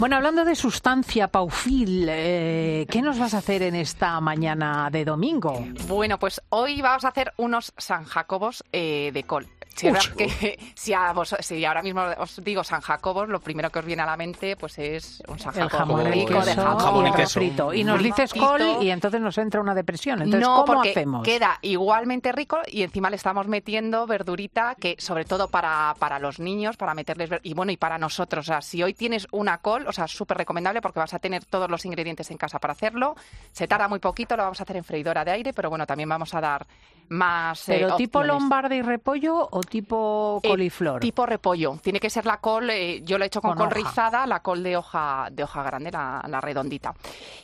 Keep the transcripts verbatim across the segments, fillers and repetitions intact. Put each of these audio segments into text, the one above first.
Bueno, hablando de sustancia, Paufil, eh, ¿qué nos vas a hacer en esta mañana de domingo? Bueno, pues hoy vamos a hacer unos San Jacobos eh, de col. Si, es verdad que, si, a vos, si ahora mismo os digo San Jacobos, lo primero que os viene a la mente pues es un San Jacobo el jamón, el rico queso, de jamón, jamón y queso. frito. Y nos dices col y entonces nos entra una depresión. Entonces, no, ¿cómo porque hacemos? Queda igualmente rico y encima le estamos metiendo verdurita que sobre todo para, para los niños, para meterles ver- y bueno, y para nosotros. O sea, si hoy tienes una col, o sea, súper recomendable porque vas a tener todos los ingredientes en casa para hacerlo. Se tarda muy poquito, lo vamos a hacer en freidora de aire, pero bueno, también vamos a dar más eh, ¿Pero tipo opciones. lombarda y repollo o tipo coliflor? Eh, tipo repollo. Tiene que ser la col, eh, yo lo he hecho con, Con col hoja. rizada, la col de hoja de hoja grande, la, la redondita.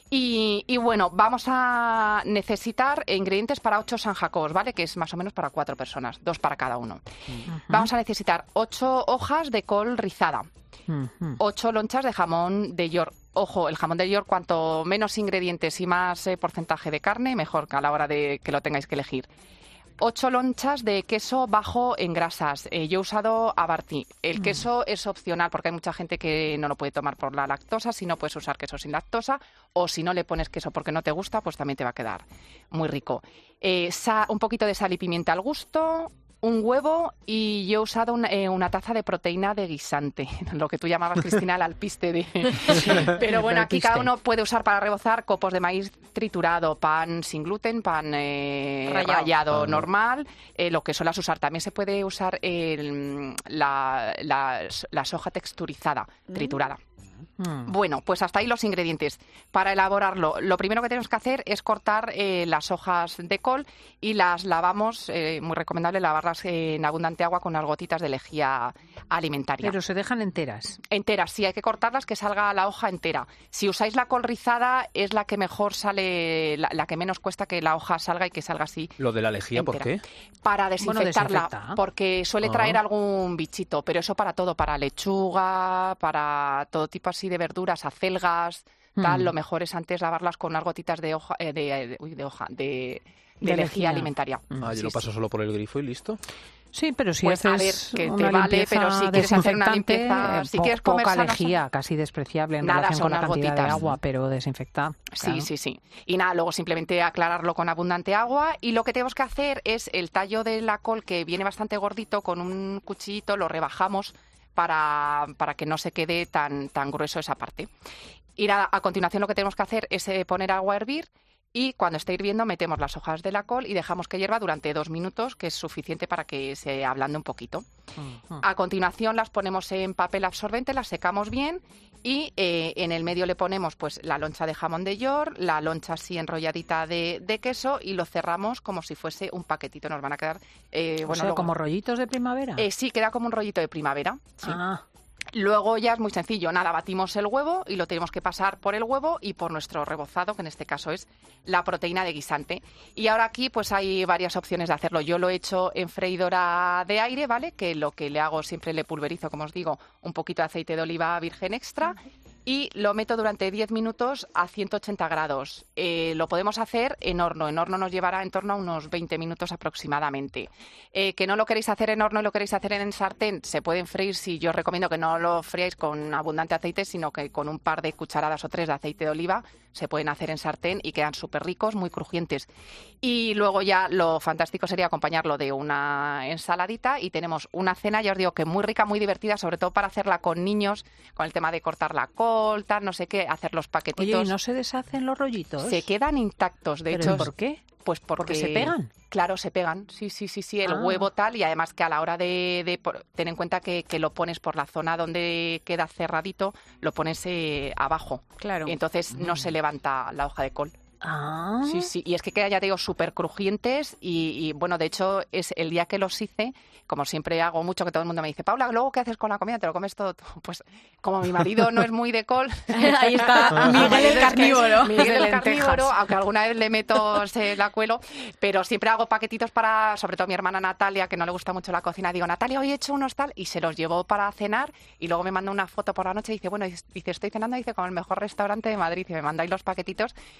Y, y bueno, vamos a necesitar ingredientes para ocho San Jacobos, ¿vale? Que es más o menos para cuatro personas, dos para cada uno. Uh-huh. Vamos a necesitar ocho hojas de col rizada, uh-huh. ocho lonchas de jamón de York. Ojo, el jamón de York, cuanto menos ingredientes y más eh, porcentaje de carne, mejor que a la hora de que lo tengáis que elegir. Ocho lonchas de queso bajo en grasas. Eh, yo he usado Abarty. El queso mm. es opcional porque hay mucha gente que no lo puede tomar por la lactosa. Si no, puedes usar queso sin lactosa. O si no le pones queso porque no te gusta, pues también te va a quedar muy rico. Eh, sa- un poquito de sal y pimienta al gusto. Un huevo y yo he usado una, eh, una taza de proteína de guisante, lo que tú llamabas, Cristina, el alpiste. De... Sí, pero bueno, aquí cada uno puede usar para rebozar copos de maíz triturado, pan sin gluten, pan eh, rallado, rallado uh-huh. normal, eh, lo que suelas usar. También se puede usar el, la, la, la soja texturizada, triturada. Mm. Bueno, pues hasta ahí los ingredientes. Para elaborarlo, lo primero que tenemos que hacer es cortar eh, las hojas de col y las lavamos, eh, muy recomendable lavarlas en abundante agua con unas gotitas de lejía alimentaria. Pero se dejan enteras. Enteras, sí, hay que cortarlas que salga la hoja entera. Si usáis la col rizada es la que mejor sale, la, la que menos cuesta que la hoja salga y que salga así. ¿Lo de la lejía entera. por qué? Para desinfectarla, bueno, desinfecta. porque suele traer ah. algún bichito, pero eso para todo, para lechuga, para todo tipo así de verduras, acelgas, tal, mm. lo mejor es antes lavarlas con unas gotitas de hoja, eh, de, de, uy, de hoja, de, de, de lejía alimentaria. Ah, yo sí, lo paso sí. solo por el grifo y listo. Sí, pero si pues haces a ver, que una te vale, pero si quieres hacer una limpieza, si po- quieres comer poca sana, lejía, casi despreciable en nada, relación con la unas cantidad gotitas. de agua, pero desinfectar. Sí, claro. sí, sí. Y nada, luego simplemente aclararlo con abundante agua y lo que tenemos que hacer es el tallo de la col, que viene bastante gordito, con un cuchillito lo rebajamos para, para que no se quede tan, tan grueso esa parte. Y a, a continuación lo que tenemos que hacer es eh, poner agua a hervir y cuando esté hirviendo metemos las hojas de la col y dejamos que hierva durante dos minutos, que es suficiente para que se ablande un poquito. Uh-huh. A continuación las ponemos en papel absorbente, las secamos bien y eh, en el medio le ponemos pues la loncha de jamón de York, la loncha así enrolladita de, de queso y lo cerramos como si fuese un paquetito. Nos van a quedar... Eh, o bueno, sea, luego, como rollitos de primavera. Eh, sí, queda como un rollito de primavera. Sí. Ah. Luego ya es muy sencillo, nada, batimos el huevo y lo tenemos que pasar por el huevo y por nuestro rebozado, que en este caso es la proteína de guisante. Y ahora aquí pues hay varias opciones de hacerlo. Yo lo he hecho en freidora de aire, ¿vale? Que lo que le hago siempre le pulverizo, como os digo, un poquito de aceite de oliva virgen extra y lo meto durante diez minutos a ciento ochenta grados. Eh, lo podemos hacer en horno. En horno nos llevará en torno a unos veinte minutos aproximadamente. Eh, que no lo queréis hacer en horno y lo queréis hacer en sartén, se pueden freír. Si yo os recomiendo que no lo fríais con abundante aceite, sino que con un par de cucharadas o tres de aceite de oliva se pueden hacer en sartén y quedan súper ricos, muy crujientes. Y luego ya lo fantástico sería acompañarlo de una ensaladita y tenemos una cena, ya os digo que muy rica, muy divertida, sobre todo para hacerla con niños, con el tema de cortar la col, tal, no sé qué, hacer los paquetitos. Oye, ¿y no se deshacen los rollitos? Se quedan intactos, de ¿Pero hecho. ¿por qué? Pues porque, porque se pegan. Claro, se pegan, sí, sí, sí, sí, el ah. huevo tal, y además que a la hora de, de por, ten en cuenta que, que lo pones por la zona donde queda cerradito, lo pones eh, abajo. Claro. Y entonces mm. no se levanta la hoja de col. Ah. Sí, sí, y es que quedan, ya te digo, súper crujientes y, y, bueno, de hecho, es el día que los hice, como siempre hago mucho, que todo el mundo me dice, Paula, ¿luego qué haces con la comida? ¿Te lo comes todo? Pues como mi marido no es muy de col... Ahí está Miguel el carnívoro. Miguel el carnívoro, aunque alguna vez le meto, se la cuelo, pero siempre hago paquetitos para, sobre todo mi hermana Natalia, que no le gusta mucho la cocina, digo, Natalia, hoy he hecho unos tal, y se los llevo para cenar, y luego me manda una foto por la noche y dice, bueno, dice, estoy cenando, dice, con el mejor restaurante de Madrid, y me mandáis los paquetitos, y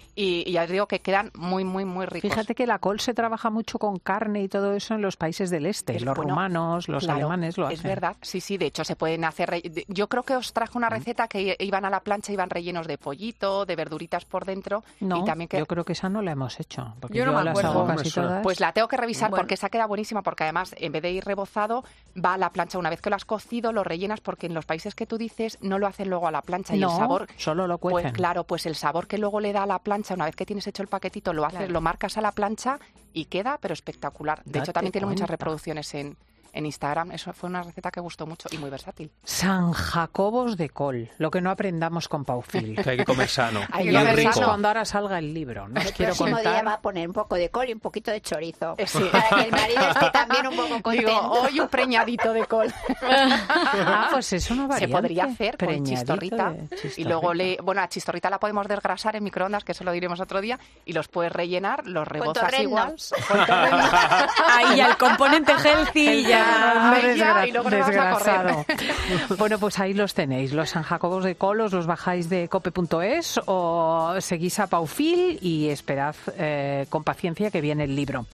y ya os digo que quedan muy, muy, muy ricos. Fíjate que la col se trabaja mucho con carne y todo eso en los países del este. Es los bueno, rumanos, los claro, alemanes lo hacen. Es verdad, sí, sí. De hecho, se pueden hacer... Re... Yo creo que os traje una receta que iban a la plancha, iban rellenos de pollito, de verduritas por dentro. No, y también que... yo creo que esa no la hemos hecho. Porque yo no yo me las acuerdo. hago No, casi me suena. todas. Pues la tengo que revisar Bueno. porque esa queda buenísima, porque además, en vez de ir rebozado, va a la plancha. Una vez que lo has cocido, lo rellenas, porque en los países que tú dices no lo hacen luego a la plancha. Y no, el sabor... solo lo cuecen. Pues claro, pues el sabor que luego le da a la plancha, una vez que tienes hecho el paquetito, lo haces, Claro. lo marcas a la plancha y queda, pero espectacular. De Date hecho, también tiene muchas cuenta. reproducciones en, en Instagram. Eso fue una receta que gustó mucho y muy versátil. San Jacobos de col, lo que no aprendamos con Paufil. Que hay que comer sano. Hay que y Ya comer veréis sano. cuando ahora salga el libro. No os El quiero próximo día va contar. a poner un poco de col y un poquito de chorizo. Eh, sí. Para que el marido esté también un poco contento. Digo, hoy un preñadito de col. Ah, pues es una variante. Se podría hacer con Preñadito chistorrita, de y luego chistorrita. le, bueno, la chistorrita la podemos desgrasar en microondas, que eso lo diremos otro día, y los puedes rellenar, los rebozas igual. torrendos. Con torrendos. Ahí ya el componente healthy ya... Venga, Desgra- y luego nos vamos a correr. desgrasado. Bueno, pues ahí los tenéis, los San Jacobos de col, os los bajáis de cope punto es o seguís a Paufil y esperad eh, con paciencia que viene el libro.